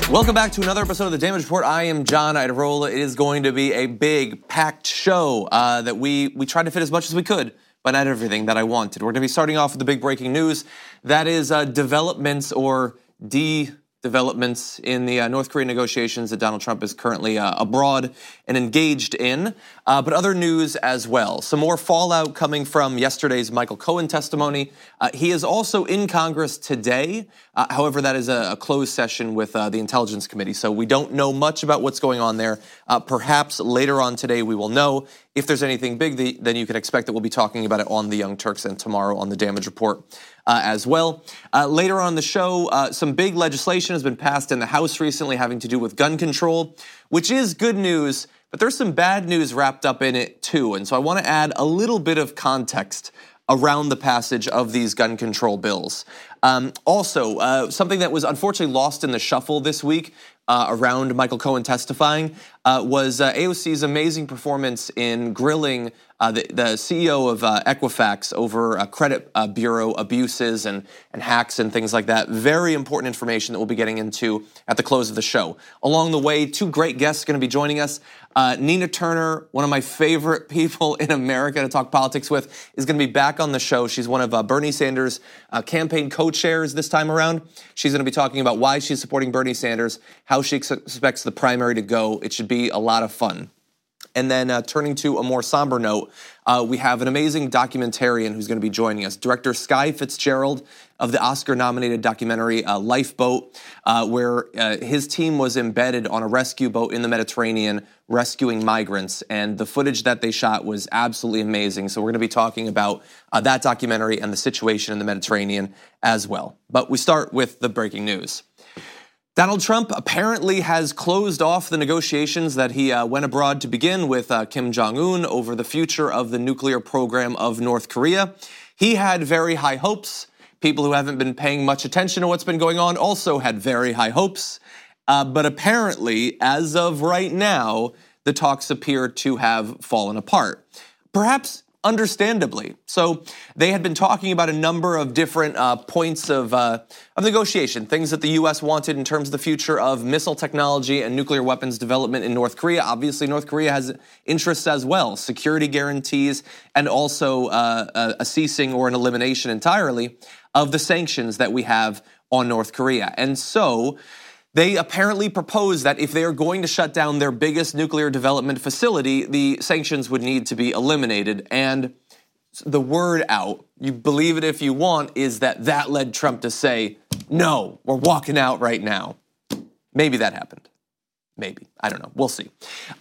Welcome back to another episode of the Damage Report. I am John Iadarola. It is going to be a big, packed show that we tried to fit as much as we could, but not everything that I wanted. We're going to be starting off with the big breaking news. That is developments or developments in the North Korean negotiations that Donald Trump is currently abroad and engaged in, but other news as well. Some more fallout coming from yesterday's Michael Cohen testimony. He is also in Congress today. However, that is a closed session with the Intelligence Committee, so we don't know much about what's going on there. Perhaps later on today we will know. If there's anything big, then you can expect that we'll be talking about it on the Young Turks and tomorrow on the Damage Report as well. Later on in the show, some big legislation has been passed in the House recently having to do with gun control, which is good news, but there's some bad news wrapped up in it too. And so I want to add a little bit of context around the passage of these gun control bills. Also, something that was unfortunately lost in the shuffle this week around Michael Cohen testifying was AOC's amazing performance in grilling the CEO of Equifax over credit bureau abuses and hacks and things like that. Very important information that we'll be getting into at the close of the show. Along the way, two great guests are going to be joining us. Nina Turner, one of my favorite people in America to talk politics with, is going to be back on the show. She's one of Bernie Sanders' campaign co-chairs this time around. She's going to be talking about why she's supporting Bernie Sanders, how she expects the primary to go. It should be a lot of fun. And then turning to a more somber note, we have an amazing documentarian who's going to be joining us, director Skye Fitzgerald of the Oscar-nominated documentary Lifeboat, where his team was embedded on a rescue boat in the Mediterranean rescuing migrants. And the footage that they shot was absolutely amazing. So we're going to be talking about that documentary and the situation in the Mediterranean as well. But we start with the breaking news. Donald Trump apparently has closed off the negotiations that he went abroad to begin with Kim Jong-un over the future of the nuclear program of North Korea. He had very high hopes. People who haven't been paying much attention to what's been going on also had very high hopes. But apparently, as of right now, the talks appear to have fallen apart. Perhaps understandably. So they had been talking about a number of different points of negotiation, things that the U.S. wanted in terms of the future of missile technology and nuclear weapons development in North Korea. Obviously, North Korea has interests as well, security guarantees, and also a ceasing or an elimination entirely of the sanctions that we have on North Korea. And so they apparently proposed that if they are going to shut down their biggest nuclear development facility, the sanctions would need to be eliminated. And the word out, you believe it if you want, is that led Trump to say, no, we're walking out right now. Maybe that happened. Maybe. I don't know. We'll see.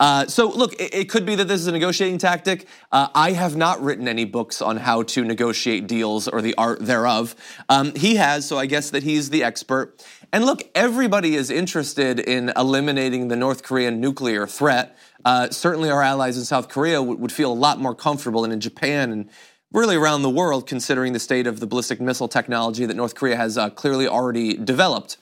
So look, it could be that this is a negotiating tactic. I have not written any books on how to negotiate deals or the art thereof. He has, so I guess that he's the expert. And look, everybody is interested in eliminating the North Korean nuclear threat. Certainly our allies in South Korea would feel a lot more comfortable, and in Japan and really around the world, considering the state of the ballistic missile technology that North Korea has clearly already developed.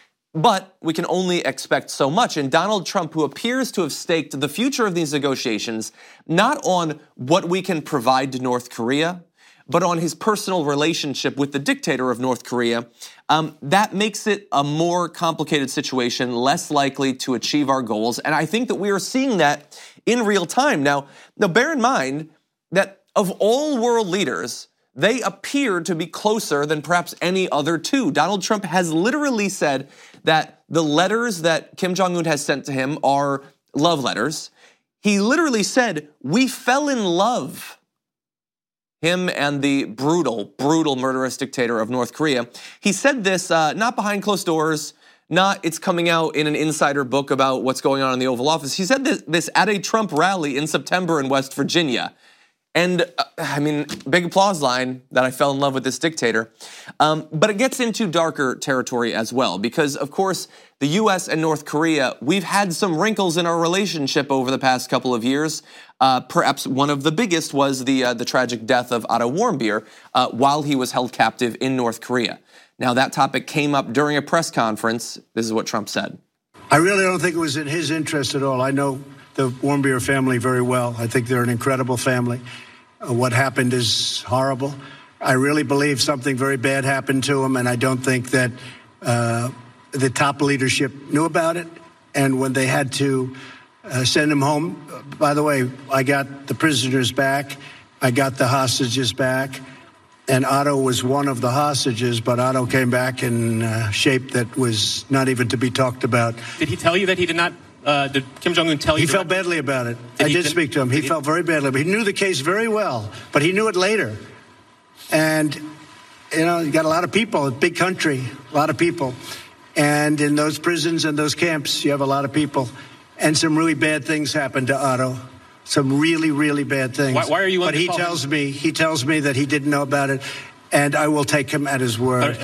But we can only expect so much. And Donald Trump, who appears to have staked the future of these negotiations, not on what we can provide to North Korea, but on his personal relationship with the dictator of North Korea, that makes it a more complicated situation, less likely to achieve our goals. And I think that we are seeing that in real time. Now bear in mind that of all world leaders, they appear to be closer than perhaps any other two. Donald Trump has literally said that the letters that Kim Jong-un has sent to him are love letters. He literally said, we fell in love. Him and the brutal, murderous dictator of North Korea. He said this not behind closed doors, not it's coming out in an insider book about what's going on in the Oval Office. He said this at a Trump rally in September in West Virginia. And I mean, big applause line that I fell in love with this dictator. But it gets into darker territory as well, because of course, the US and North Korea, we've had some wrinkles in our relationship over the past couple of years. Perhaps one of the biggest was the tragic death of Otto Warmbier while he was held captive in North Korea. Now that topic came up during a press conference. This is what Trump said. I really don't think it was in his interest at all. I know the Warmbier family very well. I think they're an incredible family. What happened is horrible. I really believe something very bad happened to him, and I don't think that the top leadership knew about it. And when they had to send him home, by the way, I got the prisoners back. I got the hostages back. And Otto was one of the hostages, but Otto came back in shape that was not even to be talked about. Did he tell you that he did not? Did Kim Jong-un tell you? He felt badly about it. I did speak to him. He felt very badly, but he knew the case very well. But he knew it later. And, you got a lot of people, a big country, a lot of people. And in those prisons and those camps, you have a lot of people. And some really bad things happened to Otto. Some really, really bad things. Why are you? But he tells me that he didn't know about it, and I will take him at his word.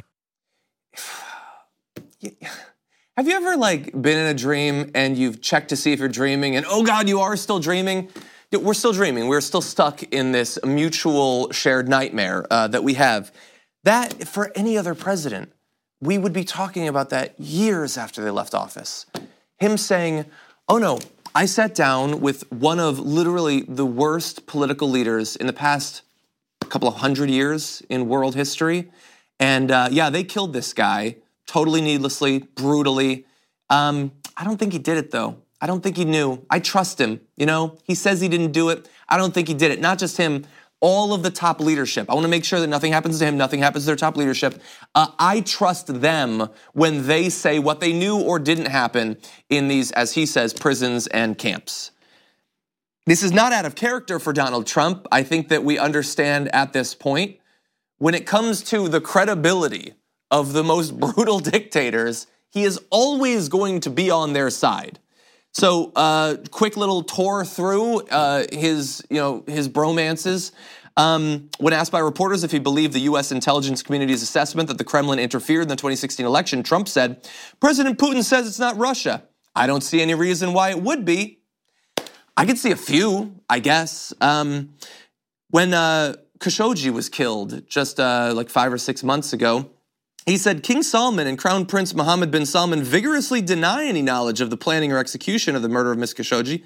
Have you ever been in a dream and you've checked to see if you're dreaming, and oh God, you are still dreaming? We're still dreaming. We're still stuck in this mutual shared nightmare that we have. That for any other president, we would be talking about that years after they left office. Him saying, "Oh no. I sat down with one of literally the worst political leaders in the past couple of 100 years in world history. And they killed this guy totally needlessly, brutally. I don't think he did it though. I don't think he knew. I trust him, He says he didn't do it. I don't think he did it. Not just him, all of the top leadership. I want to make sure that nothing happens to him, nothing happens to their top leadership. I trust them when they say what they knew or didn't happen in these, as he says, prisons and camps." This is not out of character for Donald Trump. I think that we understand at this point, when it comes to the credibility of the most brutal dictators, he is always going to be on their side. So, quick little tour through his bromances. When asked by reporters if he believed the U.S. intelligence community's assessment that the Kremlin interfered in the 2016 election, Trump said, "President Putin says it's not Russia. I don't see any reason why it would be." I could see a few, I guess. When Khashoggi was killed just 5 or 6 months ago, he said King Salman and Crown Prince Mohammed bin Salman vigorously deny any knowledge of the planning or execution of the murder of Ms. Khashoggi.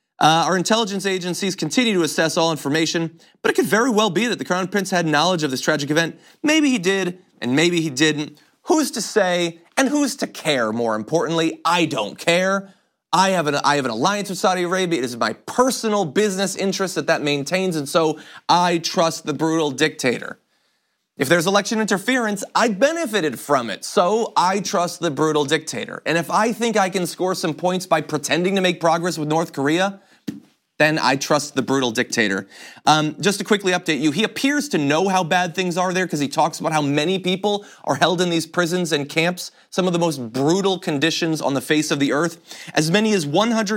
Our intelligence agencies continue to assess all information, but it could very well be that the Crown Prince had knowledge of this tragic event. Maybe he did, and maybe he didn't. Who's to say, and who's to care, more importantly? I don't care. I have an alliance with Saudi Arabia. It is my personal business interest that maintains, and so I trust the brutal dictator. If there's election interference, I benefited from it, so I trust the brutal dictator. And if I think I can score some points by pretending to make progress with North Korea, then I trust the brutal dictator. Just to quickly update you, he appears to know how bad things are there because he talks about how many people are held in these prisons and camps, some of the most brutal conditions on the face of the earth. As many as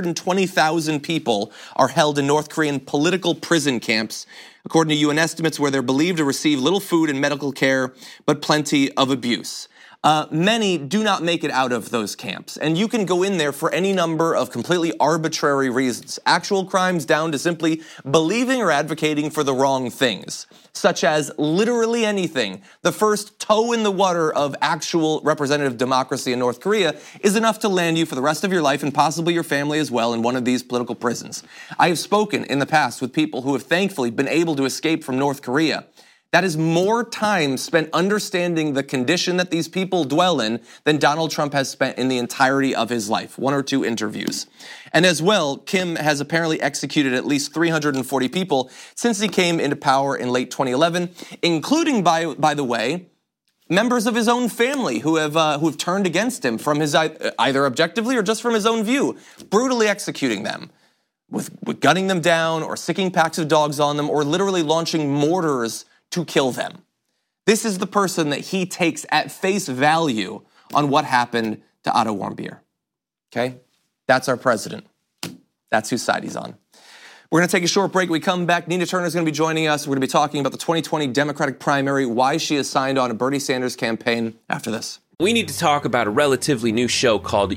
120,000 people are held in North Korean political prison camps, according to UN estimates, where they're believed to receive little food and medical care, but plenty of abuse. Many do not make it out of those camps, and you can go in there for any number of completely arbitrary reasons, actual crimes down to simply believing or advocating for the wrong things, such as literally anything. The first toe in the water of actual representative democracy in North Korea is enough to land you for the rest of your life and possibly your family as well in one of these political prisons. I have spoken in the past with people who have thankfully been able to escape from North Korea. That is more time spent understanding the condition that these people dwell in than Donald Trump has spent in the entirety of his life, 1 or 2 interviews. And as well, Kim has apparently executed at least 340 people since he came into power in late 2011, including, by the way, members of his own family who have turned against him from his either objectively or just from his own view, brutally executing them. With gunning them down or sicking packs of dogs on them or literally launching mortars to kill them. This is the person that he takes at face value on what happened to Otto Warmbier. Okay? That's our president. That's whose side he's on. We're going to take a short break. When we come back, Nina Turner is going to be joining us. We're going to be talking about the 2020 Democratic primary, why she has signed on a Bernie Sanders campaign after this. We need to talk about a relatively new show called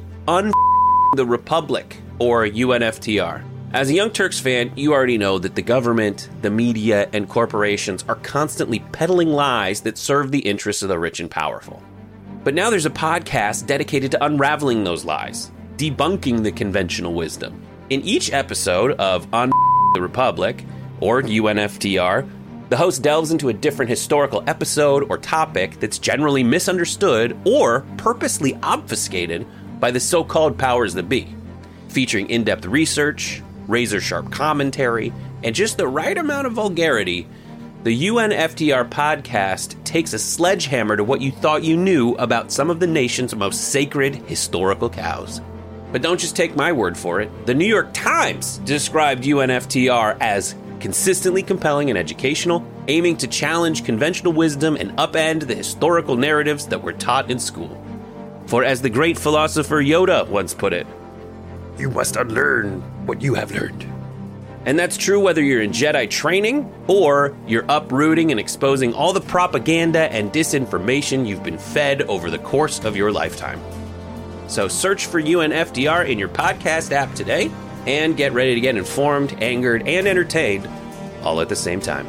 the Republic, or UNFTR. As a Young Turks fan, you already know that the government, the media, and corporations are constantly peddling lies that serve the interests of the rich and powerful. But now there's a podcast dedicated to unraveling those lies, debunking the conventional wisdom. In each episode of On the Republic, or UNFTR, The host delves into a different historical episode or topic that's generally misunderstood or purposely obfuscated by the so-called powers that be, featuring in-depth research, razor-sharp commentary, and just the right amount of vulgarity. The UNFTR podcast takes a sledgehammer to what you thought you knew about some of the nation's most sacred historical cows. But don't just take my word for it. The New York Times described UNFTR as consistently compelling and educational, aiming to challenge conventional wisdom and upend the historical narratives that were taught in school. For as the great philosopher Yoda once put it, you must unlearn what you have learned. And that's true whether you're in Jedi training or you're uprooting and exposing all the propaganda and disinformation you've been fed over the course of your lifetime. So search for UNFTR in your podcast app today and get ready to get informed, angered, and entertained all at the same time.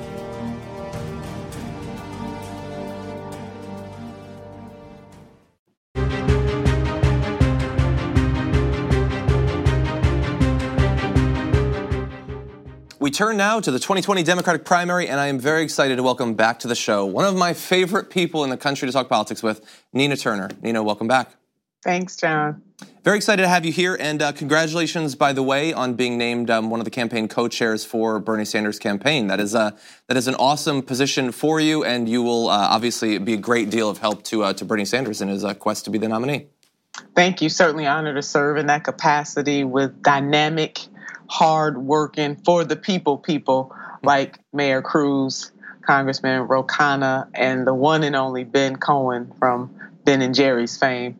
We turn now to the 2020 Democratic primary, and I am very excited to welcome back to the show one of my favorite people in the country to talk politics with, Nina Turner. Nina, welcome back. Thanks, John. Very excited to have you here, and congratulations, by the way, on being named one of the campaign co-chairs for Bernie Sanders' campaign. That is an awesome position for you, and you will obviously be a great deal of help to Bernie Sanders in his quest to be the nominee. Thank you. Certainly honored to serve in that capacity with dynamic, hard-working, for the people like Mayor Cruz, Congressman Ro Khanna, and the one and only Ben Cohen from Ben and Jerry's fame.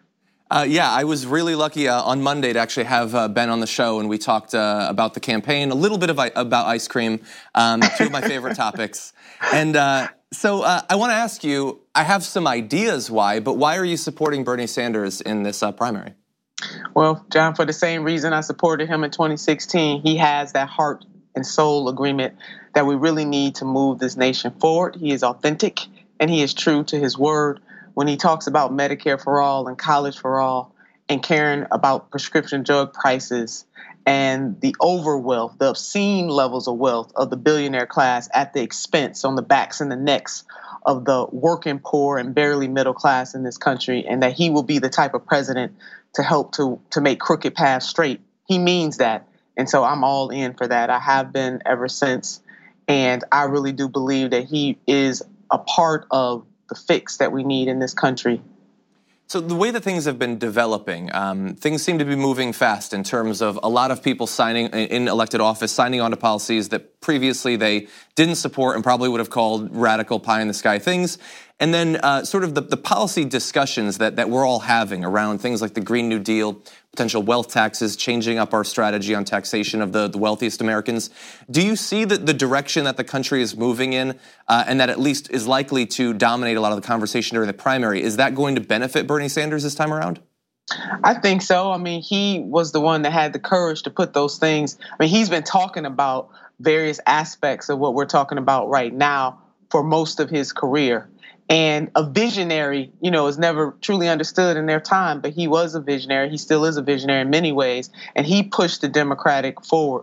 Yeah, I was really lucky on Monday to actually have Ben on the show, and we talked about the campaign, a little bit about ice cream, two of my favorite topics. And so I want to ask you, I have some ideas why, but why are you supporting Bernie Sanders in this primary? Well, John, for the same reason I supported him in 2016, he has that heart and soul agreement that we really need to move this nation forward. He is authentic, and he is true to his word. When he talks about Medicare for all and college for all and caring about prescription drug prices and the overwealth, the obscene levels of wealth of the billionaire class at the expense on the backs and the necks of the working poor and barely middle class in this country, and that he will be the type of president to help to make crooked paths straight. He means that. And so I'm all in for that. I have been ever since. And I really do believe that he is a part of the fix that we need in this country. So the way that things have been developing, things seem to be moving fast in terms of a lot of people signing in elected office, signing on to policies that previously they didn't support and probably would have called radical pie-in-the-sky things. And then sort of the policy discussions that we're all having around things like the Green New Deal, potential wealth taxes, changing up our strategy on taxation of the wealthiest Americans. Do you see that the direction that the country is moving in and that at least is likely to dominate a lot of the conversation during the primary, is that going to benefit Bernie Sanders this time around? I think so. I mean, he was the one that had the courage to put those things. I mean, he's been talking about various aspects of what we're talking about right now for most of his career. And a visionary, is never truly understood in their time, but he was a visionary. He still is a visionary in many ways. And he pushed the Democratic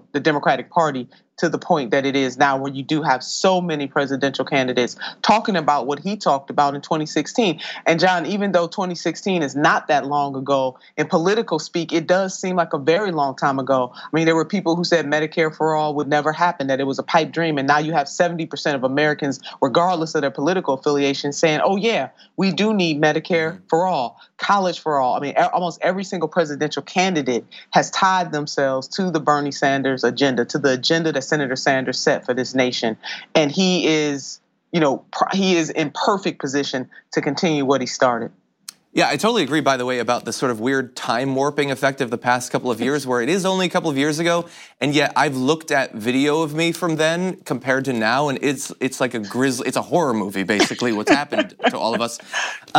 Party to the point that it is now, where you do have so many presidential candidates talking about what he talked about in 2016. And John, even though 2016 is not that long ago, in political speak, it does seem like a very long time ago. I mean, there were people who said Medicare for all would never happen, that it was a pipe dream. And now you have 70% of Americans, regardless of their political affiliation, saying, oh yeah, we do need Medicare for all, college for all. I mean, almost every single presidential candidate has tied themselves to the Bernie Sanders agenda, to the agenda that Senator Sanders set for this nation. And he is, he is in perfect position to continue what he started. Yeah, I totally agree, by the way, about the sort of weird time warping effect of the past couple of years, where it is only a couple of years ago, and yet I've looked at video of me from then compared to now, and it's like it's a horror movie, basically, what's happened to all of us.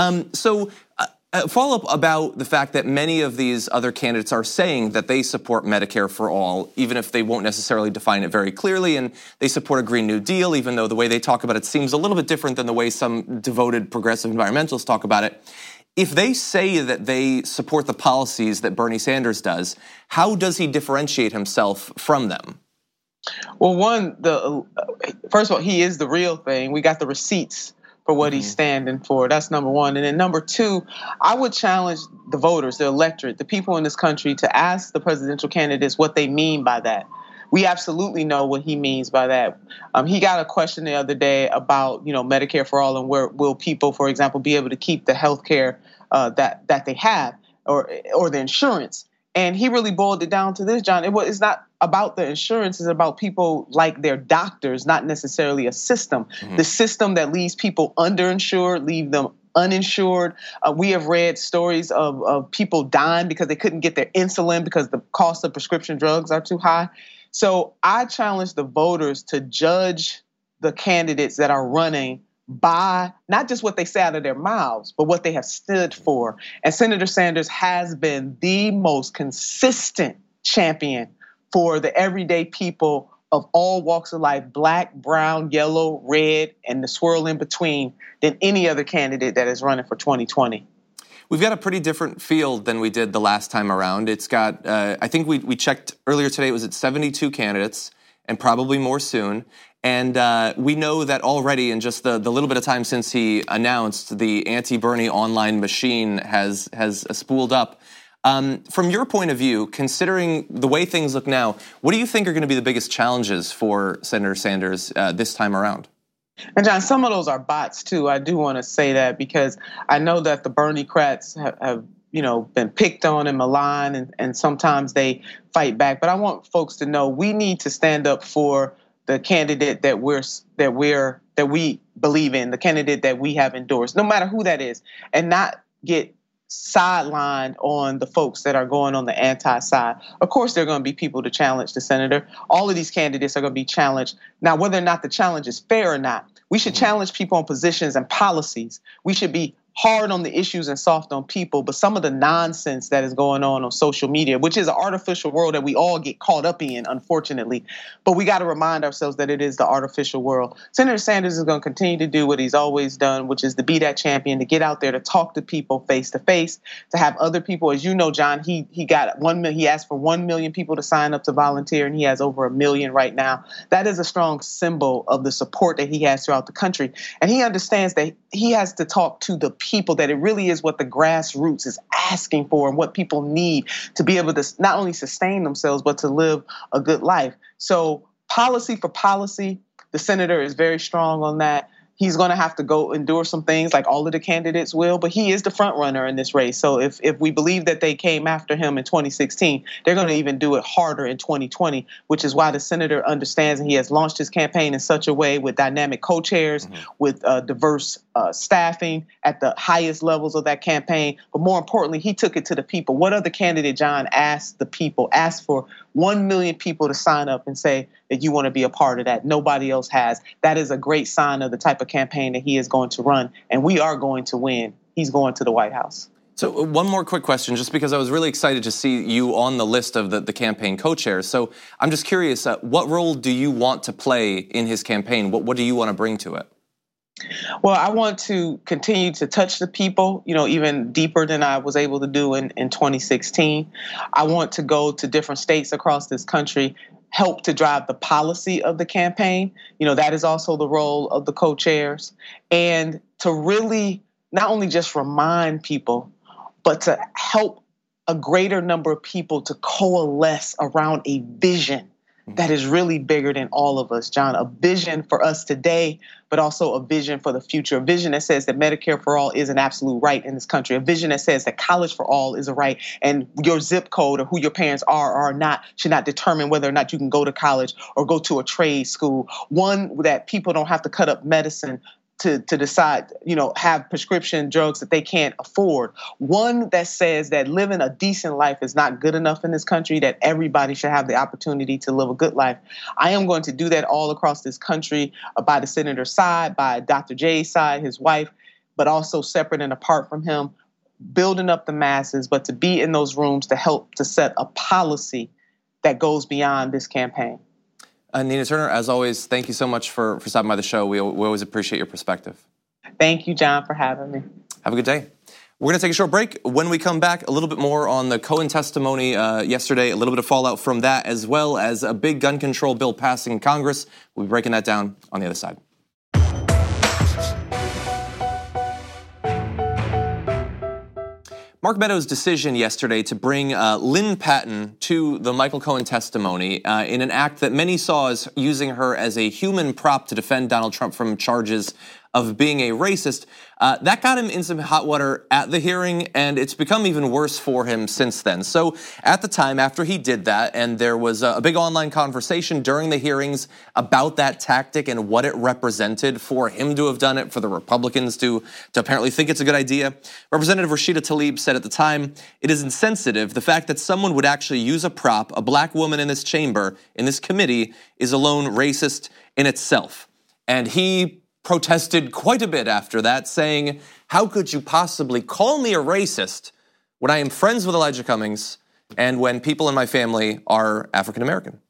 Follow up about the fact that many of these other candidates are saying that they support Medicare for all, even if they won't necessarily define it very clearly, and they support a Green New Deal, even though the way they talk about it seems a little bit different than the way some devoted progressive environmentalists talk about it. If they say that they support the policies that Bernie Sanders does, how does he differentiate himself from them? Well, first of all, he is the real thing. We got the receipts for what he's standing for. That's number one. And then number two, I would challenge the voters, the electorate, the people in this country to ask the presidential candidates what they mean by that. We absolutely know what he means by that. He got a question the other day about, Medicare for all and where will people, for example, be able to keep the health care that they have or the insurance. And he really boiled it down to this, John. It's not about the insurance. It's about people like their doctors, not necessarily a system. The system that leaves people underinsured, leave them uninsured. We have read stories of people dying because they couldn't get their insulin because the cost of prescription drugs are too high. So I challenge the voters to judge the candidates that are running by not just what they say out of their mouths, but what they have stood for. And Senator Sanders has been the most consistent champion for the everyday people of all walks of life, black, brown, yellow, red, and the swirl in between than any other candidate that is running for 2020. We've got a pretty different field than we did the last time around. It's got, I think we checked earlier today, it was at 72 candidates and probably more soon. And we know that already in just the little bit of time since he announced, the anti-Bernie online machine has spooled up. From your point of view, considering the way things look now, what do you think are going to be the biggest challenges for Senator Sanders this time around? And John, some of those are bots too. I do want to say that because I know that the Bernie-crats have been picked on and maligned, and sometimes they fight back. But I want folks to know we need to stand up for the candidate that we believe in, the candidate that we have endorsed, no matter who that is, and not get sidelined on the folks that are going on the anti-side. Of course, there are going to be people to challenge the senator. All of these candidates are going to be challenged. Now, whether or not the challenge is fair or not, we should challenge people on positions and policies. We should be hard on the issues and soft on people, but some of the nonsense that is going on social media, which is an artificial world that we all get caught up in, unfortunately. But we got to remind ourselves that it is the artificial world. Senator Sanders is going to continue to do what he's always done, which is to be that champion, to get out there, to talk to people face to face, to have other people. As you know, John, he got 1 million. He asked for 1 million people to sign up to volunteer, and he has over 1 million right now. That is a strong symbol of the support that he has throughout the country. And he understands that he has to talk to the people, that it really is what the grassroots is asking for and what people need to be able to not only sustain themselves, but to live a good life. So policy for policy, the senator is very strong on that. He's going to have to go endure some things like all of the candidates will, but he is the front runner in this race. So if we believe that they came after him in 2016, they're going to even do it harder in 2020, which is why the senator understands, and he has launched his campaign in such a way with dynamic co-chairs, with diverse staffing at the highest levels of that campaign. But more importantly, he took it to the people. What other candidate, John, asked the people, asked for 1 million people to sign up and say that you want to be a part of that? Nobody else has. That is a great sign of the type of campaign that he is going to run. And we are going to win. He's going to the White House. So one more quick question, just because I was really excited to see you on the list of the campaign co-chairs. So I'm just curious, what role do you want to play in his campaign? What do you want to bring to it? Well, I want to continue to touch the people, even deeper than I was able to do in 2016. I want to go to different states across this country, help to drive the policy of the campaign. That is also the role of the co-chairs. And to really not only just remind people, but to help a greater number of people to coalesce around a vision that is really bigger than all of us, John. A vision for us today, but also a vision for the future. A vision that says that Medicare for all is an absolute right in this country. A vision that says that college for all is a right, and your zip code or who your parents are or are not should not determine whether or not you can go to college or go to a trade school. One that people don't have to cut up medicine to decide, have prescription drugs that they can't afford. One that says that living a decent life is not good enough in this country, that everybody should have the opportunity to live a good life. I am going to do that all across this country, by the senator's side, by Dr. J's side, his wife, but also separate and apart from him, building up the masses, but to be in those rooms to help to set a policy that goes beyond this campaign. Nina Turner, as always, thank you so much for stopping by the show. We always appreciate your perspective. Thank you, John, for having me. Have a good day. We're going to take a short break. When we come back, a little bit more on the Cohen testimony yesterday, a little bit of fallout from that, as well as a big gun control bill passing in Congress. We'll be breaking that down on the other side. Mark Meadows' decision yesterday to bring Lynn Patton to the Michael Cohen testimony in an act that many saw as using her as a human prop to defend Donald Trump from charges of being a racist, that got him in some hot water at the hearing, and it's become even worse for him since then. So at the time, after he did that, and there was a big online conversation during the hearings about that tactic and what it represented for him to have done it, for the Republicans to apparently think it's a good idea, Representative Rashida Tlaib said at the time, "It is insensitive. The fact that someone would actually use a prop, a black woman in this chamber, in this committee, is alone racist in itself." And he protested quite a bit after that, saying, "How could you possibly call me a racist when I am friends with Elijah Cummings and when people in my family are African American?"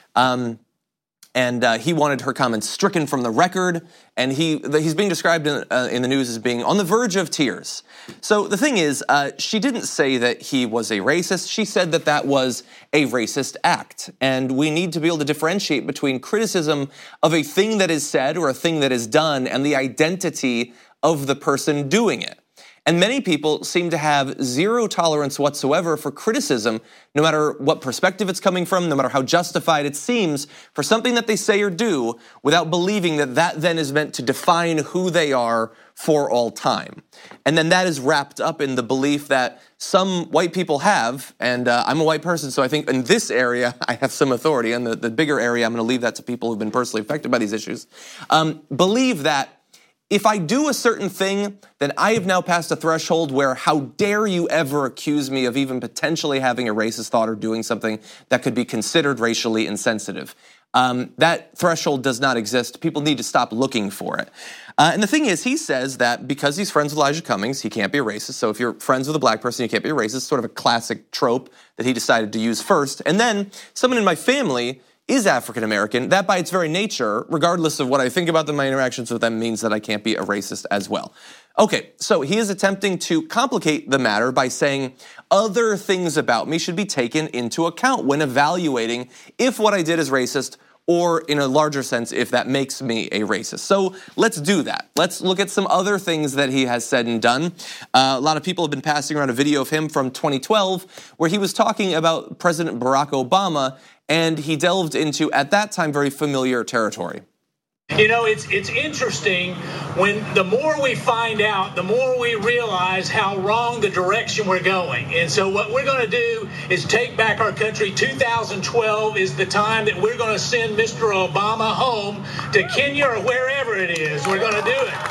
And he wanted her comments stricken from the record, and he's being described in the news as being on the verge of tears. So the thing is, she didn't say that he was a racist. She said that that was a racist act. And we need to be able to differentiate between criticism of a thing that is said or a thing that is done and the identity of the person doing it. And many people seem to have zero tolerance whatsoever for criticism, no matter what perspective it's coming from, no matter how justified it seems, for something that they say or do, without believing that that then is meant to define who they are for all time. And then that is wrapped up in the belief that some white people have, and I'm a white person, so I think in this area I have some authority. And the bigger area, I'm going to leave that to people who've been personally affected by these issues, believe that if I do a certain thing, then I have now passed a threshold where how dare you ever accuse me of even potentially having a racist thought or doing something that could be considered racially insensitive. That threshold does not exist. People need to stop looking for it. And the thing is, he says that because he's friends with Elijah Cummings, he can't be a racist. So if you're friends with a black person, you can't be a racist. Sort of a classic trope that he decided to use first. And then someone in my family is African American. That by its very nature, regardless of what I think about them, my interactions with them, means that I can't be a racist as well. Okay, so he is attempting to complicate the matter by saying other things about me should be taken into account when evaluating if what I did is racist, or in a larger sense, if that makes me a racist. So let's do that. Let's look at some other things that he has said and done. A lot of people have been passing around a video of him from 2012 where he was talking about President Barack Obama, and he delved into, at that time, very familiar territory. You know, it's interesting when the more we find out, the more we realize how wrong the direction we're going. And so what we're going to do is take back our country. 2012 is the time that we're going to send Mr. Obama home to Kenya or wherever it is. We're going to do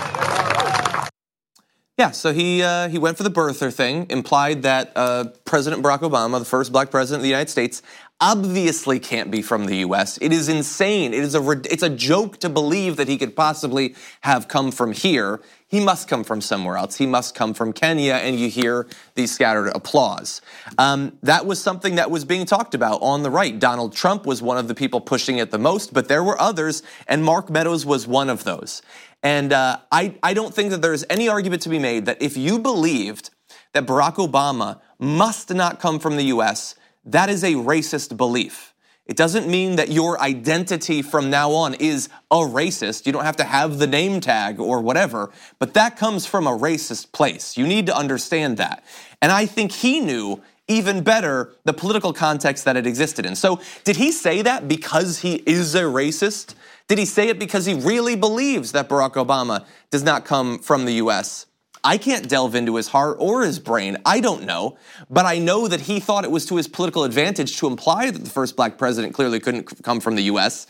it. Yeah, so he went for the birther thing, implied that President Barack Obama, the first black president of the United States, obviously can't be from the U.S. It is insane. It's a joke to believe that he could possibly have come from here. He must come from somewhere else. He must come from Kenya, and you hear the scattered applause. That was something that was being talked about on the right. Donald Trump was one of the people pushing it the most, but there were others, and Mark Meadows was one of those. And I don't think that there's any argument to be made that if you believed that Barack Obama must not come from the U.S., that is a racist belief. It doesn't mean that your identity from now on is a racist. You don't have to have the name tag or whatever, but that comes from a racist place. You need to understand that. And I think he knew even better the political context that it existed in. So did he say that because he is a racist? Did he say it because he really believes that Barack Obama does not come from the U.S.? I can't delve into his heart or his brain. I don't know. But I know that he thought it was to his political advantage to imply that the first black president clearly couldn't come from the U.S.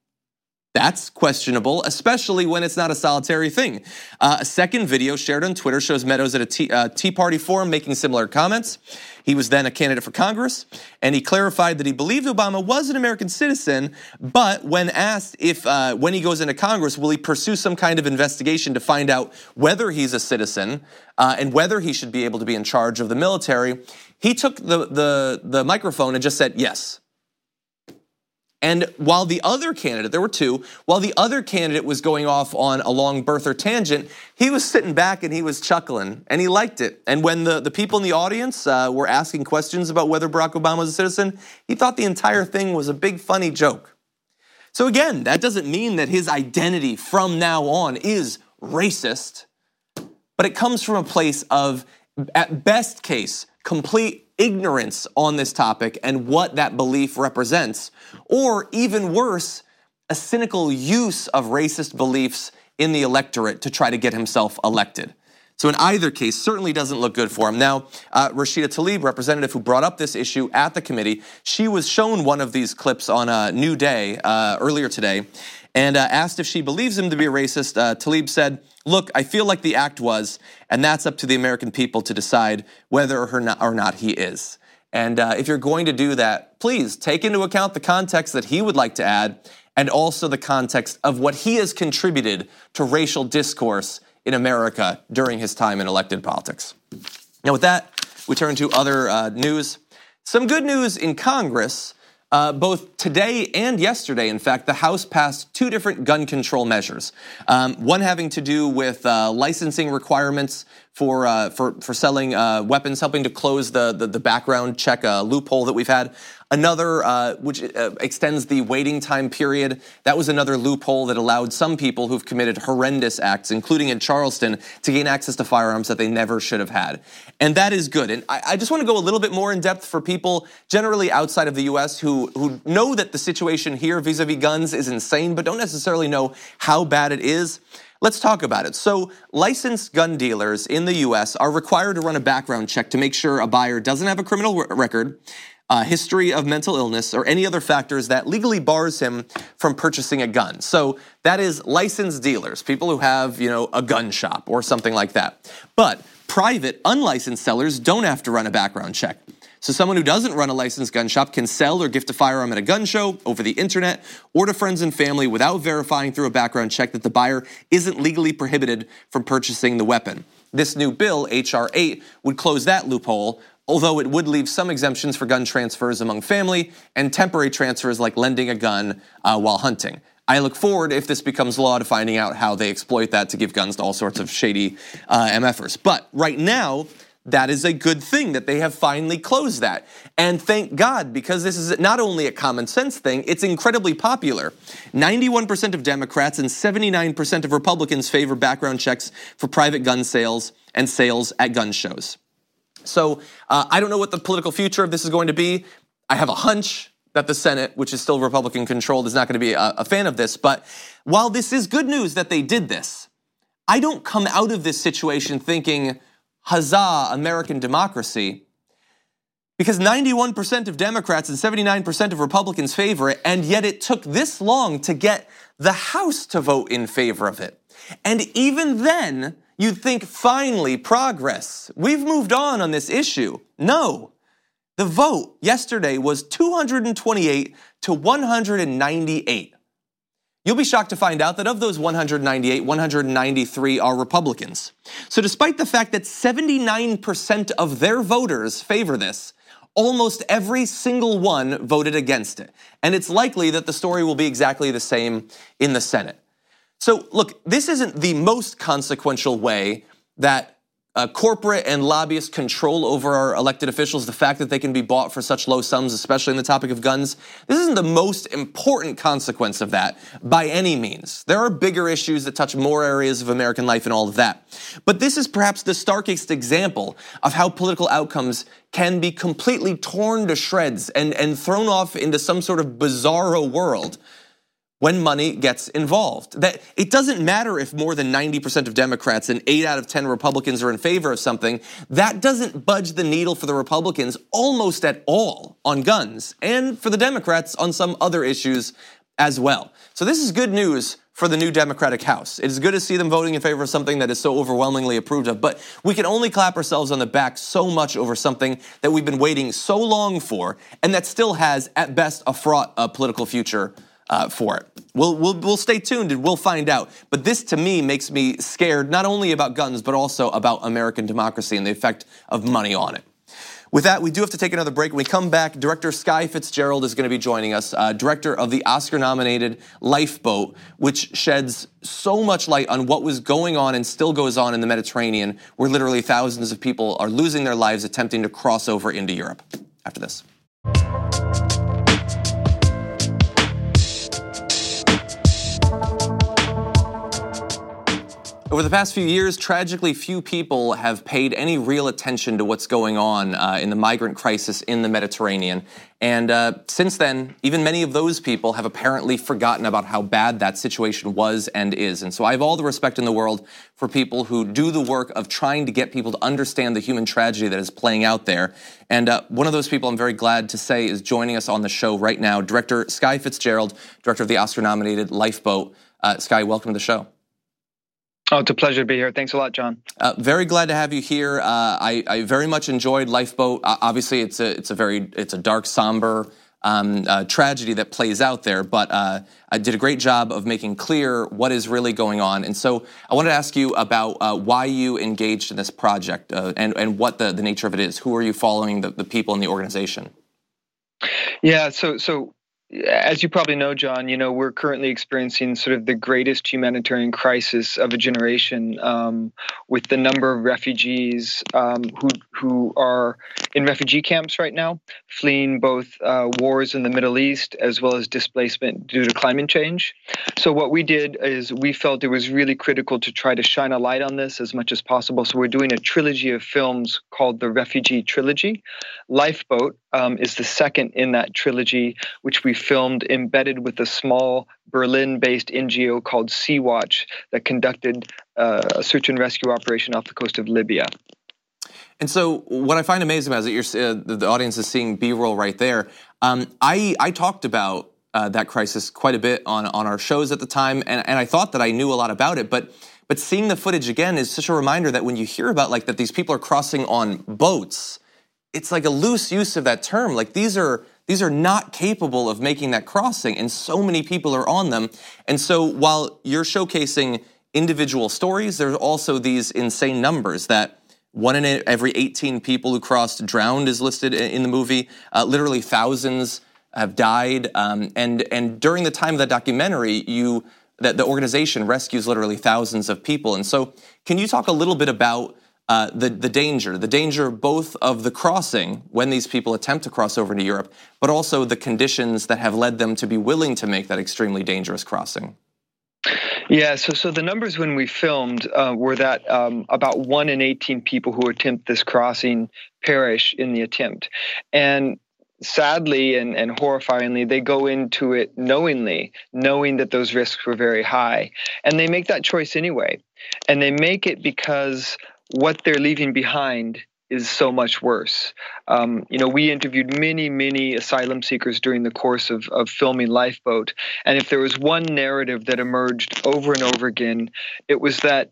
That's questionable, especially when it's not a solitary thing. A second video shared on Twitter shows Meadows at a Tea Party forum making similar comments. He was then a candidate for Congress, and he clarified that he believed Obama was an American citizen, but when asked if when he goes into Congress, will he pursue some kind of investigation to find out whether he's a citizen and whether he should be able to be in charge of the military, he took the microphone and just said yes. And while the other candidate, there were two, while the other candidate was going off on a long birther tangent, he was sitting back and he was chuckling, and he liked it. And when the people in the audience were asking questions about whether Barack Obama was a citizen, he thought the entire thing was a big funny joke. So again, that doesn't mean that his identity from now on is racist, but it comes from a place of, at best case, complete ignorance on this topic and what that belief represents, or even worse, a cynical use of racist beliefs in the electorate to try to get himself elected. So in either case, certainly doesn't look good for him. Now, Rashida Tlaib, representative who brought up this issue at the committee, she was shown one of these clips on a New Day earlier today, and asked if she believes him to be a racist. Tlaib said, "Look, I feel like the act was, and that's up to the American people to decide whether or not he is." And if you're going to do that, please take into account the context that he would like to add, and also the context of what he has contributed to racial discourse in America during his time in elected politics. Now with that, we turn to other news. Some good news in Congress. Both today and yesterday, in fact, the House passed two different gun control measures. One having to do with licensing requirements for selling weapons, helping to close the background check loophole that we've had. Another, which extends the waiting time period. That was another loophole that allowed some people who've committed horrendous acts, including in Charleston, to gain access to firearms that they never should have had. And that is good. And I just want to go a little bit more in depth for people generally outside of the U.S. who know that the situation here vis-a-vis guns is insane, but don't necessarily know how bad it is. Let's talk about it. So licensed gun dealers in the U.S. are required to run a background check to make sure a buyer doesn't have a criminal record, history of mental illness, or any other factors that legally bars him from purchasing a gun. So that is licensed dealers, people who have, a gun shop or something like that. But private, unlicensed sellers don't have to run a background check. So someone who doesn't run a licensed gun shop can sell or gift a firearm at a gun show, over the internet, or to friends and family without verifying through a background check that the buyer isn't legally prohibited from purchasing the weapon. This new bill, H.R. 8, would close that loophole, although it would leave some exemptions for gun transfers among family and temporary transfers like lending a gun while hunting. I look forward, if this becomes law, to finding out how they exploit that to give guns to all sorts of shady MFers. But right now, that is a good thing that they have finally closed that. And thank God, because this is not only a common sense thing, it's incredibly popular. 91% of Democrats and 79% of Republicans favor background checks for private gun sales and sales at gun shows. So I don't know what the political future of this is going to be. I have a hunch that the Senate, which is still Republican controlled, is not going to be a fan of this. But while this is good news that they did this, I don't come out of this situation thinking, huzzah, American democracy, because 91% of Democrats and 79% of Republicans favor it, and yet it took this long to get the House to vote in favor of it. And even then, you'd think, finally, progress. We've moved on this issue. No. The vote yesterday was 228 to 198. You'll be shocked to find out that of those 198, 193 are Republicans. So despite the fact that 79% of their voters favor this, almost every single one voted against it. And it's likely that the story will be exactly the same in the Senate. So look, this isn't the most consequential way that corporate and lobbyists control over our elected officials, the fact that they can be bought for such low sums, especially in the topic of guns. This isn't the most important consequence of that by any means. There are bigger issues that touch more areas of American life and all of that. But this is perhaps the starkest example of how political outcomes can be completely torn to shreds and thrown off into some sort of bizarro world when money gets involved. That it doesn't matter if more than 90% of Democrats and 8 out of 10 Republicans are in favor of something. That doesn't budge the needle for the Republicans almost at all on guns, and for the Democrats on some other issues as well. So this is good news for the new Democratic House. It is good to see them voting in favor of something that is so overwhelmingly approved of, but we can only clap ourselves on the back so much over something that we've been waiting so long for, and that still has, at best, a fraught political future for it. We'll stay tuned and we'll find out. But this, to me, makes me scared not only about guns, but also about American democracy and the effect of money on it. With that, we do have to take another break. When we come back, director Skye Fitzgerald is going to be joining us, director of the Oscar-nominated Lifeboat, which sheds so much light on what was going on and still goes on in the Mediterranean, where literally thousands of people are losing their lives attempting to cross over into Europe. After this. Over the past few years, tragically few people have paid any real attention to what's going on in the migrant crisis in the Mediterranean. And since then, even many of those people have apparently forgotten about how bad that situation was and is. And so I have all the respect in the world for people who do the work of trying to get people to understand the human tragedy that is playing out there. And one of those people I'm very glad to say is joining us on the show right now, director Skye Fitzgerald, director of the Oscar-nominated Lifeboat. Skye, welcome to the show. Oh, it's a pleasure to be here. Thanks a lot, John. Very glad to have you here. I very much enjoyed Lifeboat. Obviously, it's a dark, somber tragedy that plays out there. But I did a great job of making clear what is really going on. And so I wanted to ask you about why you engaged in this project and what the nature of it is. Who are you following? The people in the organization? Yeah. So. As you probably know, John, we're currently experiencing sort of the greatest humanitarian crisis of a generation, with the number of refugees who are in refugee camps right now, fleeing both wars in the Middle East as well as displacement due to climate change. So what we did is we felt it was really critical to try to shine a light on this as much as possible. So we're doing a trilogy of films called the Refugee Trilogy. Lifeboat is the second in that trilogy, which we filmed embedded with a small Berlin-based NGO called Sea-Watch that conducted a search and rescue operation off the coast of Libya. And so what I find amazing about is that the audience is seeing B-roll right there. I talked about that crisis quite a bit on our shows at the time, and I thought that I knew a lot about it, but seeing the footage again is such a reminder that when you hear about that these people are crossing on boats, it's like a loose use of that term. Like these are not capable of making that crossing, and so many people are on them. And so while you're showcasing individual stories, there's also these insane numbers that 1 in every 18 people who crossed drowned is listed in the movie. Literally thousands have died. And during the time of that documentary, that the organization rescues literally thousands of people. And so can you talk a little bit about the danger both of the crossing when these people attempt to cross over into Europe, but also the conditions that have led them to be willing to make that extremely dangerous crossing? Yeah, so the numbers when we filmed were that about 1 in 18 people who attempt this crossing perish in the attempt. And sadly and horrifyingly, they go into it knowing that those risks were very high. And they make that choice anyway. And they make it because what they're leaving behind is so much worse. We interviewed many asylum seekers during the course of filming Lifeboat. And if there was one narrative that emerged over and over again, it was that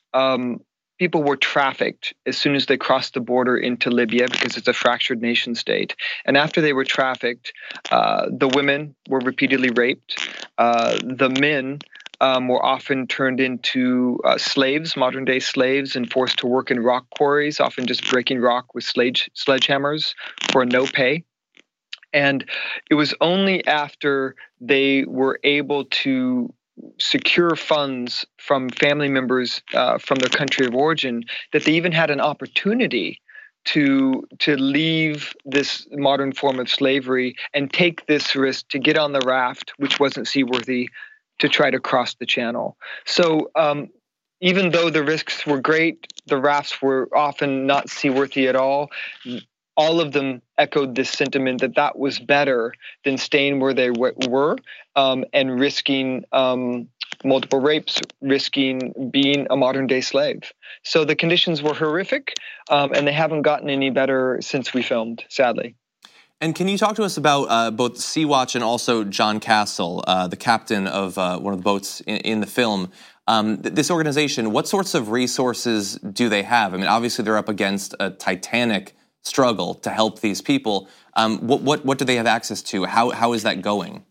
people were trafficked as soon as they crossed the border into Libya because it's a fractured nation state. And after they were trafficked, the women were repeatedly raped. The men were often turned into slaves, modern-day slaves, and forced to work in rock quarries, often just breaking rock with sledgehammers for no pay. And it was only after they were able to secure funds from family members from their country of origin that they even had an opportunity to leave this modern form of slavery and take this risk to get on the raft, which wasn't seaworthy, to try to cross the channel. So even though the risks were great, the rafts were often not seaworthy at all. All of them echoed this sentiment that was better than staying where they were and risking multiple rapes, risking being a modern-day slave. So the conditions were horrific, and they haven't gotten any better since we filmed, sadly. And can you talk to us about both Sea-Watch and also John Castle, the captain of one of the boats in the film? This organization, what sorts of resources do they have? I mean, obviously they're up against a titanic struggle to help these people. What do they have access to? How is that going?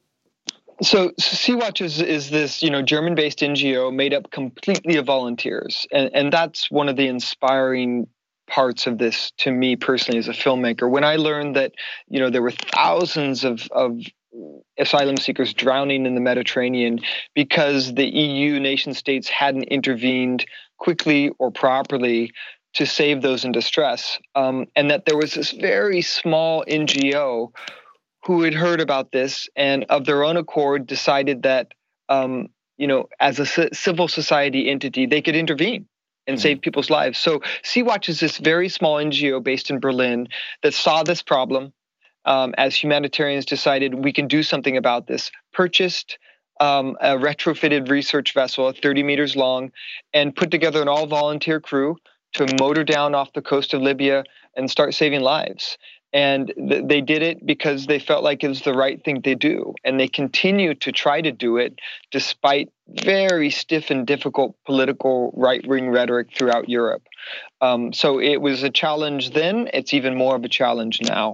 So Sea-Watch is this German-based NGO made up completely of volunteers, and that's one of the inspiring parts of this to me personally as a filmmaker. When I learned that, there were thousands of asylum seekers drowning in the Mediterranean because the EU nation states hadn't intervened quickly or properly to save those in distress, and that there was this very small NGO who had heard about this and of their own accord decided that, as a civil society entity, they could intervene and save people's lives. So Sea-Watch is this very small NGO based in Berlin that saw this problem as humanitarians decided we can do something about this, purchased a retrofitted research vessel, 30 meters long, and put together an all-volunteer crew to motor down off the coast of Libya and start saving lives. And they did it because they felt like it was the right thing to do. And they continue to try to do it despite very stiff and difficult political right-wing rhetoric throughout Europe. So it was a challenge then. It's even more of a challenge now.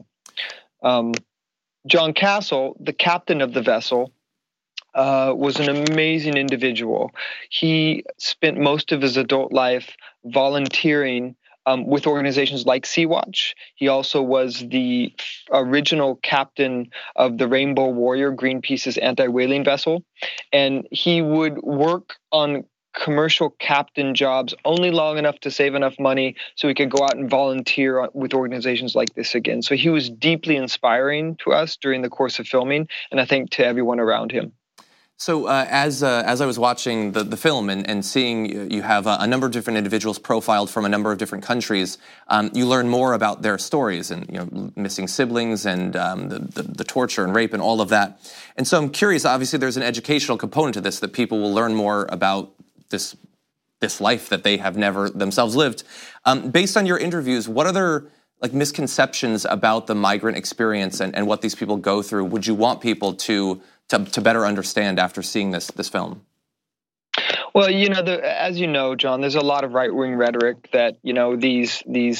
John Castle, the captain of the vessel, was an amazing individual. He spent most of his adult life volunteering with organizations like Sea-Watch. He also was the original captain of the Rainbow Warrior, Greenpeace's anti-whaling vessel. And he would work on commercial captain jobs only long enough to save enough money so he could go out and volunteer with organizations like this again. So he was deeply inspiring to us during the course of filming, and I think to everyone around him. So as I was watching the film and seeing you have a number of different individuals profiled from a number of different countries, you learn more about their stories and missing siblings and the torture and rape and all of that. And so I'm curious. Obviously, there's an educational component to this that people will learn more about this life that they have never themselves lived. Based on your interviews, what other misconceptions about the migrant experience and what these people go through would you want people to better understand after seeing this film? Well, as you know, John, there's a lot of right-wing rhetoric that these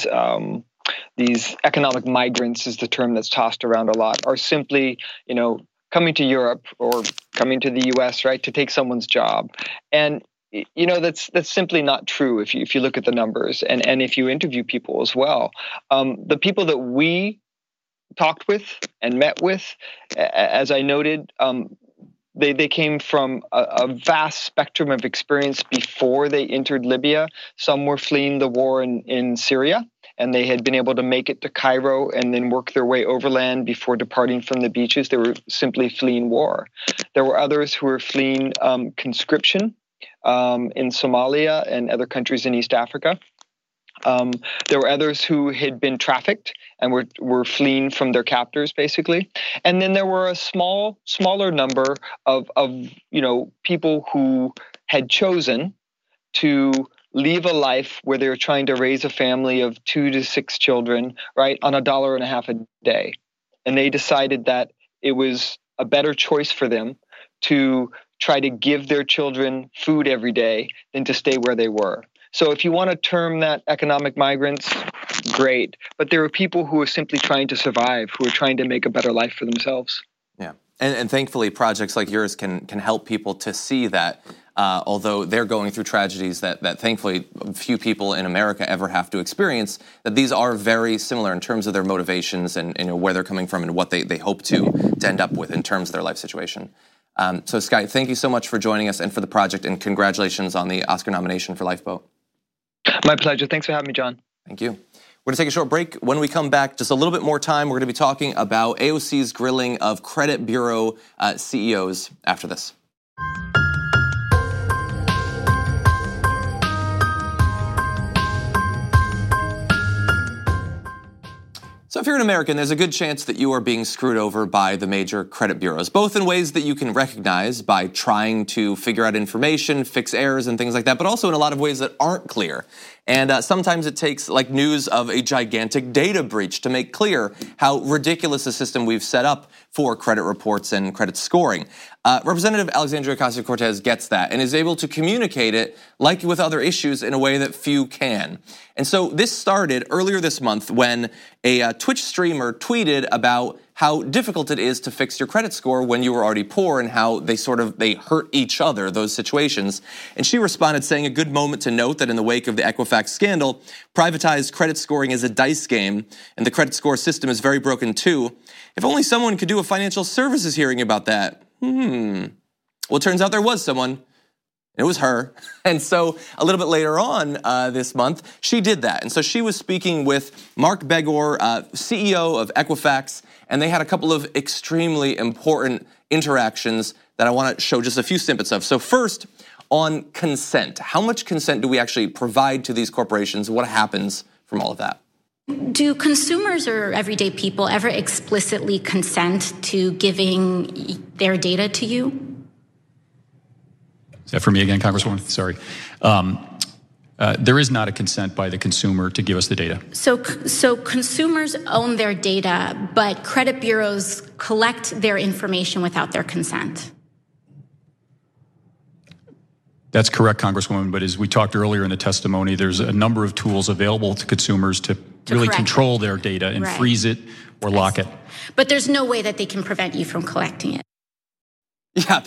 economic migrants is the term that's tossed around a lot, are simply coming to Europe or coming to the U.S. right to take someone's job, and that's simply not true if you look at the numbers and if you interview people as well. The people that we talked with and met with, as I noted, they came from a vast spectrum of experience before they entered Libya. Some were fleeing the war in Syria, and they had been able to make it to Cairo and then work their way overland before departing from the beaches. They were simply fleeing war. There were others who were fleeing conscription in Somalia and other countries in East Africa. There were others who had been trafficked and were fleeing from their captors, basically. And then there were a smaller number of people who had chosen to leave a life where they were trying to raise a family of 2 to 6 children, right, on $1.50 a day. And they decided that it was a better choice for them to try to give their children food every day than to stay where they were. So if you want to term that economic migrants, great. But there are people who are simply trying to survive, who are trying to make a better life for themselves. Yeah. And thankfully, projects like yours can help people to see that, although they're going through tragedies that thankfully few people in America ever have to experience, that these are very similar in terms of their motivations and where they're coming from and what they hope to end up with in terms of their life situation. So, Sky, thank you so much for joining us and for the project, and congratulations on the Oscar nomination for Lifeboat. My pleasure. Thanks for having me, John. Thank you. We're going to take a short break. When we come back, just a little bit more time, we're going to be talking about AOC's grilling of credit bureau CEOs after this. So if you're an American, there's a good chance that you are being screwed over by the major credit bureaus, both in ways that you can recognize by trying to figure out information, fix errors and things like that, but also in a lot of ways that aren't clear. And sometimes it takes news of a gigantic data breach to make clear how ridiculous a system we've set up for credit reports and credit scoring. Representative Alexandria Ocasio-Cortez gets that and is able to communicate it, like with other issues, in a way that few can. And so this started earlier this month when a Twitch streamer tweeted about how difficult it is to fix your credit score when you were already poor and how they hurt each other, those situations. And she responded saying, a good moment to note that in the wake of the Equifax scandal, privatized credit scoring is a dice game and the credit score system is very broken too. If only someone could do a financial services hearing about that. Well, it turns out there was someone. It was her. And so a little bit later on this month, she did that. And so she was speaking with Mark Begor, CEO of Equifax, and they had a couple of extremely important interactions that I want to show just a few snippets of. So first, on consent. How much consent do we actually provide to these corporations? What happens from all of that? Do consumers or everyday people ever explicitly consent to giving their data to you? Is that for me again, Congresswoman? Sorry. There is not a consent by the consumer to give us the data. So consumers own their data, but credit bureaus collect their information without their consent. That's correct, Congresswoman, but as we talked earlier in the testimony, there's a number of tools available to consumers to really control their data and freeze it or lock it. But there's no way that they can prevent you from collecting it. Yeah,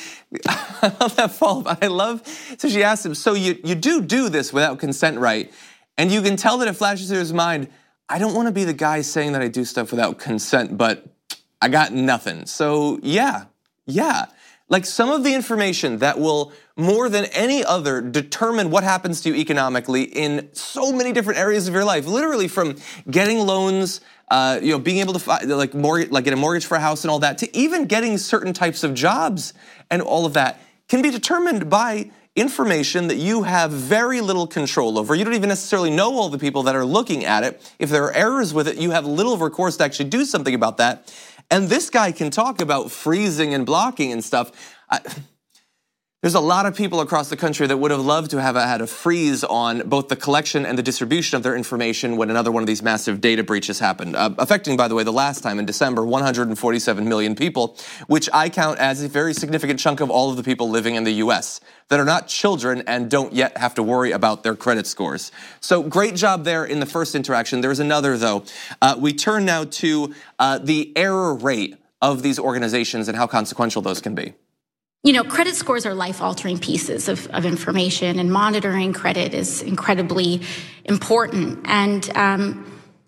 I love that follow-up. So she asked him, so you do this without consent, right? And you can tell that it flashes through his mind, I don't want to be the guy saying that I do stuff without consent, but I got nothing. So yeah. Like some of the information that will more than any other determine what happens to you economically in so many different areas of your life, literally from getting loans, being able to get a mortgage for a house and all that, to even getting certain types of jobs and all of that can be determined by information that you have very little control over. You don't even necessarily know all the people that are looking at it. If there are errors with it, you have little recourse to actually do something about that. And this guy can talk about freezing and blocking and stuff. There's a lot of people across the country that would have loved to have had a freeze on both the collection and the distribution of their information when another one of these massive data breaches happened, affecting, by the way, the last time in December, 147 million people, which I count as a very significant chunk of all of the people living in the US that are not children and don't yet have to worry about their credit scores. So great job there in the first interaction. There's another, though. We turn now to the error rate of these organizations and how consequential those can be. You know, credit scores are life-altering pieces of information, and monitoring credit is incredibly important. And,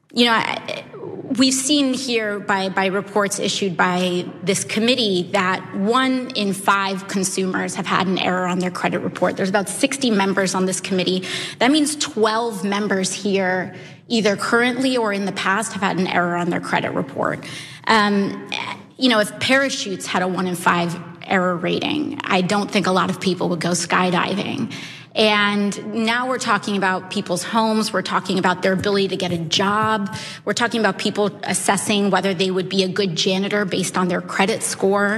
we've seen here by reports issued by this committee that 1 in 5 consumers have had an error on their credit report. There's about 60 members on this committee. That means 12 members here, either currently or in the past, have had an error on their credit report. If Parachutes had a 1 in 5 error rating, I don't think a lot of people would go skydiving. And now we're talking about people's homes. We're talking about their ability to get a job. We're talking about people assessing whether they would be a good janitor based on their credit score.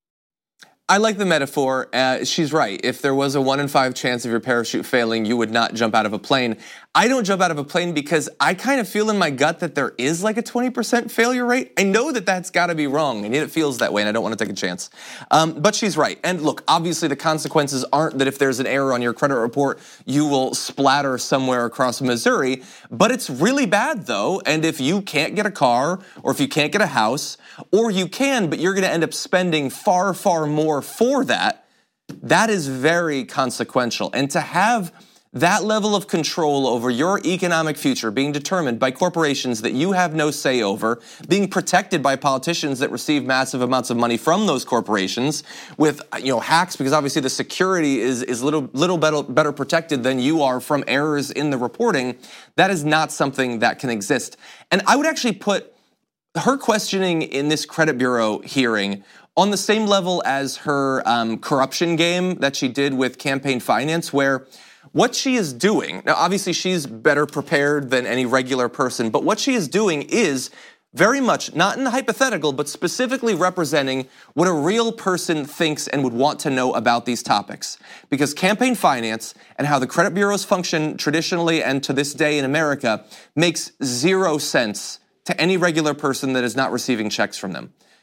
I like the metaphor. She's right. If there was a 1 in 5 chance of your parachute failing, you would not jump out of a plane. I don't jump out of a plane because I kind of feel in my gut that there is like a 20% failure rate. I know that that's got to be wrong, and yet it feels that way, and I don't want to take a chance. But she's right. And look, obviously the consequences aren't that if there's an error on your credit report, you will splatter somewhere across Missouri. But it's really bad, though. And if you can't get a car, or if you can't get a house, or you can, but you're going to end up spending far, far more for that, that is very consequential. And to have that level of control over your economic future being determined by corporations that you have no say over, being protected by politicians that receive massive amounts of money from those corporations with hacks, because obviously the security is little better protected than you are from errors in the reporting, that is not something that can exist. And I would actually put her questioning in this credit bureau hearing on the same level as her corruption game that she did with campaign finance, where what she is doing, now obviously she's better prepared than any regular person, but what she is doing is very much, not in the hypothetical, but specifically representing what a real person thinks and would want to know about these topics. Because campaign finance and how the credit bureaus function traditionally and to this day in America makes 0 sense to any regular person that is not receiving checks from them.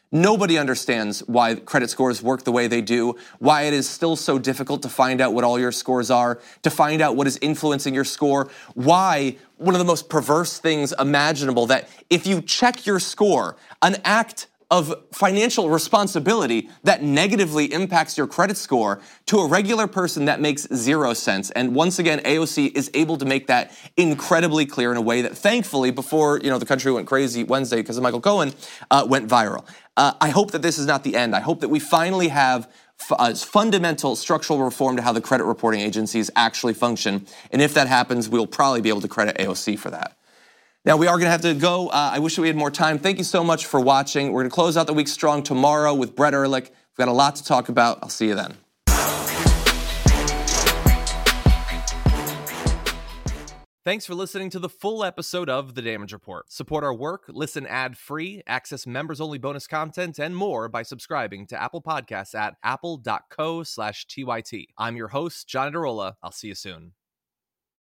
Nobody understands why credit scores work the way they do, why it is still so difficult to find out what all your scores are, to find out what is influencing your score, why one of the most perverse things imaginable, that if you check your score, an act of financial responsibility that negatively impacts your credit score, to a regular person that makes 0 sense. And once again, AOC is able to make that incredibly clear in a way that, thankfully, before the country went crazy Wednesday because of Michael Cohen, went viral. I hope that this is not the end. I hope that we finally have fundamental structural reform to how the credit reporting agencies actually function. And if that happens, we'll probably be able to credit AOC for that. Now, we are going to have to go. I wish we had more time. Thank you so much for watching. We're going to close out the week strong tomorrow with Brett Ehrlich. We've got a lot to talk about. I'll see you then. Thanks for listening to the full episode of The Damage Report. Support our work, listen ad-free, access members-only bonus content, and more by subscribing to Apple Podcasts at apple.co/TYT. I'm your host, John Iadarola. I'll see you soon.